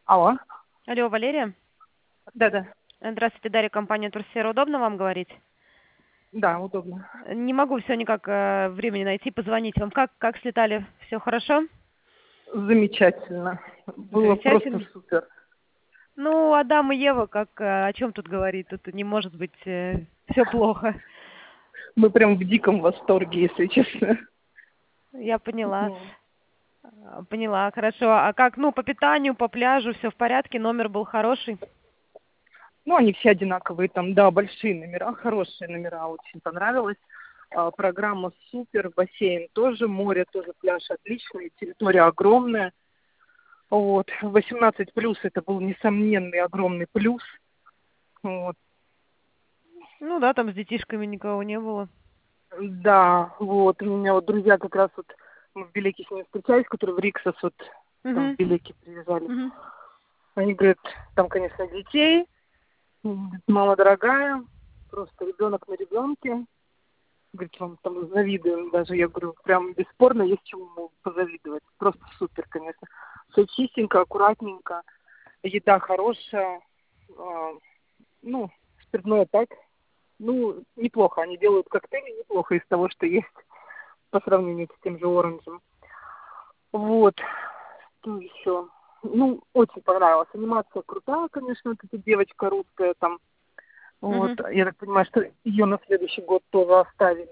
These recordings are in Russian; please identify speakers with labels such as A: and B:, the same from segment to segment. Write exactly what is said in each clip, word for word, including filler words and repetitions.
A: Алло.
B: Алло, Валерия?
A: Да-да.
B: Здравствуйте, Дарья, компания Турсера. Удобно вам говорить?
A: Да, удобно.
B: Не могу все никак э, времени найти, позвонить вам. Как, как слетали? Все хорошо?
A: Замечательно. Было просто
B: Замечательно.
A: супер.
B: Ну, Адам и Ева, как, э, о чем тут говорить? Тут не может быть все плохо.
A: Мы прям в диком восторге, если честно.
B: Я поняла.
A: Ну,
B: А, Поняла, хорошо. А как, ну, по питанию, по пляжу, все в порядке? Номер был хороший?
A: ну, они все одинаковые там, да, большие номера, хорошие номера, очень понравилось. А, программа супер, бассейн тоже, море тоже, пляж отличный, территория огромная. Вот, восемнадцать плюс это был несомненный огромный плюс. Вот.
B: Ну да, там с детишками никого не было.
A: Да, вот, у меня вот друзья как раз вот, мы в Белеке с ними встречались, которые в Риксос вот, там в
B: Угу.
A: Белеке приезжали.
B: Угу.
A: Они говорят, там, конечно, детей, м, мама дорогая, просто ребенок на ребенке. Говорит, вам там завидуем даже. Я говорю, прям бесспорно есть чему позавидовать. Просто супер, конечно. Все чистенько, аккуратненько, еда хорошая, а, ну, спиртное так, ну, неплохо. Они делают коктейли неплохо из того, что есть по сравнению с тем же оранжем. Вот, что еще? Ну, очень понравилось. Анимация крутая, конечно, вот эта девочка русская там. Вот,
B: Угу.
A: я так понимаю, что ее на следующий год тоже оставили.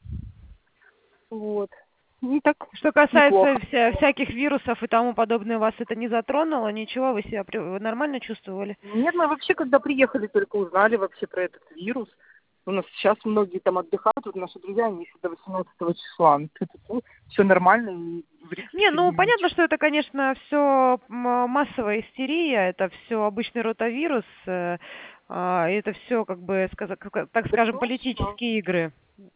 A: Вот. Не так
B: Что касается
A: неплохо.
B: вся, всяких вирусов и тому подобное, вас это не затронуло? Ничего, вы себя при- вы нормально чувствовали?
A: Нет, мы вообще, когда приехали, только узнали вообще про этот вирус. У нас сейчас многие там отдыхают, вот наши друзья, они еще до восемнадцатого числа. Все нормально, и в
B: Не,
A: Риксе
B: ну понятно,
A: ничего.
B: что это, конечно, все массовая истерия, это все обычный ротавирус, э, а, и это все, как бы, сказа- как- так
A: Так
B: скажем,
A: точно.
B: политические игры.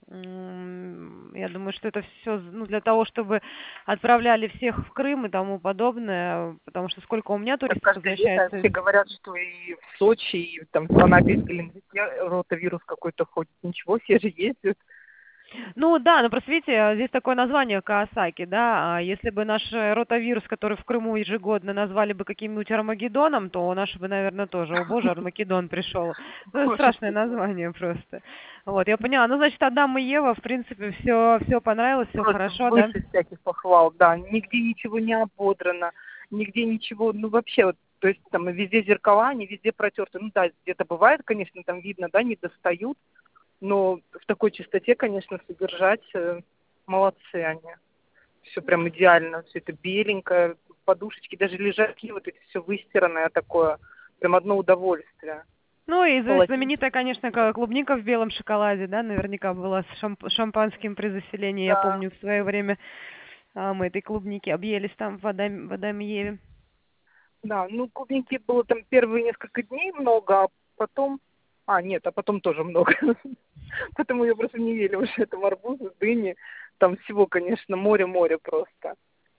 B: М, Я думаю, что это все, ну, для того, чтобы отправляли всех в Крым и тому подобное, потому что сколько у меня
A: Так
B: туристов
A: каждое лето
B: возвращается.
A: все говорят, что и в Сочи, и там в Анапе, и в Геленджике ротавирус какой-то ходит. Ничего, все же ездят.
B: Ну да, но просто видите, здесь такое название Каосаки, да, а если бы наш э, ротавирус, который в Крыму ежегодно назвали бы каким-нибудь Армагеддоном, то наш бы, наверное, тоже, о боже, Армагеддон пришел. Ну, это
A: Может
B: страшное
A: быть, может.
B: название просто. Вот, я поняла. Ну, значит, Адам и Ева, в принципе, все, все понравилось, все
A: Просто
B: хорошо, да?
A: выше всяких похвал, да. Нигде ничего не ободрано, нигде ничего, ну вообще вот, то есть там везде зеркала, они везде протерты. Ну да, где-то бывает, конечно, там видно, да, не достают, но в такой чистоте, конечно, содержать э, молодцы они. Все прям идеально, все это беленькое, подушечки, даже лежаки, вот эти все выстиранное такое, прям одно удовольствие.
B: Ну и за-
A: Полотенце.
B: знаменитая, конечно, ка- клубника в белом шоколаде, да, наверняка была с шамп- шампанским при заселении. Я
A: Да,
B: помню, в свое время а, мы этой клубники объелись там в Адаме, в Адаме и Еве.
A: да, ну клубники было там первые несколько дней много, а потом, а нет, а потом тоже много. Поэтому я просто не ели уже это арбузы, дыни, там всего, конечно, море-море просто.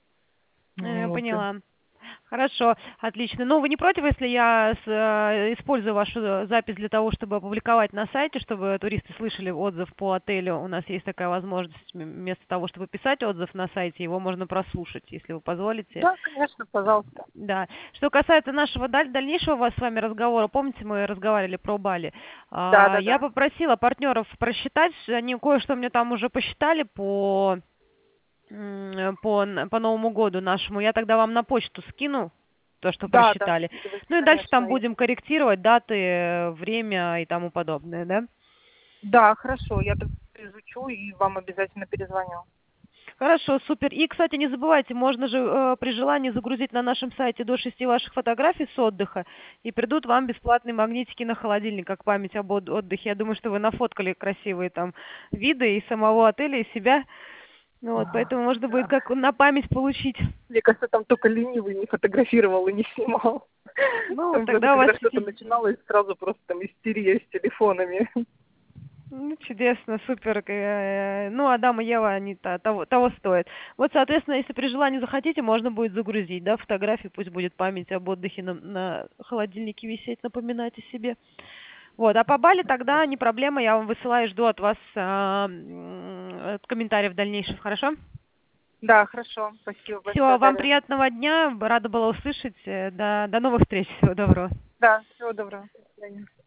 B: Э,
A: Вот.
B: Поняла. Хорошо, отлично. Ну, вы не против, если я с- э, использую вашу э, запись для того, чтобы опубликовать на сайте, чтобы туристы слышали отзыв по отелю? У нас есть такая возможность, м- вместо того, чтобы писать отзыв на сайте, его можно прослушать, если вы позволите.
A: Да, конечно, пожалуйста.
B: Да. Что касается нашего даль- дальнейшего вас с вами разговора, помните, мы разговаривали про Бали.
A: Да,
B: А,
A: да,
B: Я
A: да.
B: попросила партнеров просчитать, они кое-что мне там уже посчитали по м, по, н- по Новому году нашему, я тогда вам на почту скину то, что
A: Да, да,
B: просчитали.
A: скидывайте,
B: Ну и дальше
A: конечно.
B: там
A: и-
B: будем корректировать даты, э, время и тому подобное, да?
A: Да, хорошо, я тогда изучу и вам обязательно перезвоню.
B: Хорошо, супер. И, кстати, не забывайте, можно же э, при желании загрузить на нашем сайте до шести ваших фотографий с отдыха, и придут вам бесплатные магнитики на холодильник, как память об от- отдыхе. Я думаю, что вы нафоткали красивые там виды и самого отеля, и себя. Ну вот, поэтому можно будет
A: Да.
B: как на память получить.
A: Мне кажется, там только ленивый не фотографировал и не снимал.
B: Ну,
A: Там просто
B: тогда у вас
A: когда что-то начиналось, сразу просто там истерия с телефонами.
B: ну, чудесно, супер. э, Ну, Адам и Ева, они то- того, того стоят. Вот, соответственно, если при желании захотите, можно будет загрузить, да, фотографии, пусть будет память об отдыхе на, на холодильнике висеть, напоминать о себе. Вот, а по Бали тогда не проблема, я вам высылаю, жду от вас а, м, э, комментариев дальнейших, хорошо?
A: Да, хорошо. Спасибо
B: Все,
A: большое,
B: вам
A: Дарья.
B: приятного дня, рада была услышать. Э, До, до новых встреч, всего доброго.
A: Да, всего доброго. До свидания.